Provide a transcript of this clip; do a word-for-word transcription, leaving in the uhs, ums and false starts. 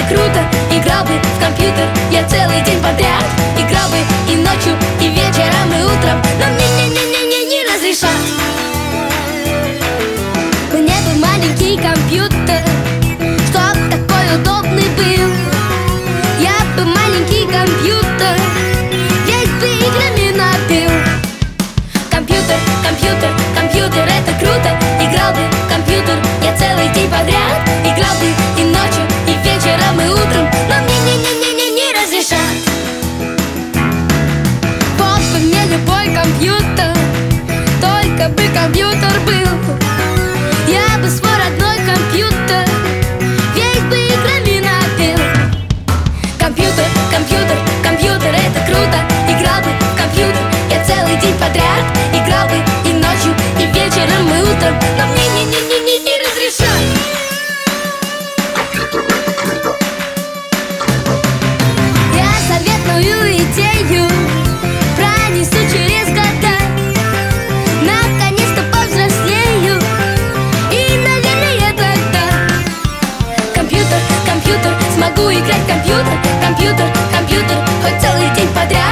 это круто. Играл бы в компьютер я целый день подряд. Играл бы и ночью, и вечером, и утром, но мне не-не-не-не не разрешат. Мне бы маленький компьютер, чтоб такой удобный был. Я бы маленький компьютер весь бы играми набил. Компьютер, компьютер, компьютер, это круто. Играл бы в компьютер я целый день подряд. Играл бы и ночью, и вечером, и утром, но мне не-не-не-не не разрешат. Вот бы мне любой компьютер, только бы компьютер был. Я бы свой родной компьютер весь бы играми набил. Компьютер, компьютер, компьютер, это круто. Играл бы в компьютер я целый день подряд. Играл бы и ночью, и вечером, и утром, но мне не-не-не-не не разрешат. Я советую идею пронесу через года. Наконец-то повзрослею, и, наверное, тогда компьютер, компьютер, смогу играть в компьютер. Компьютер, компьютер, хоть целый день подряд.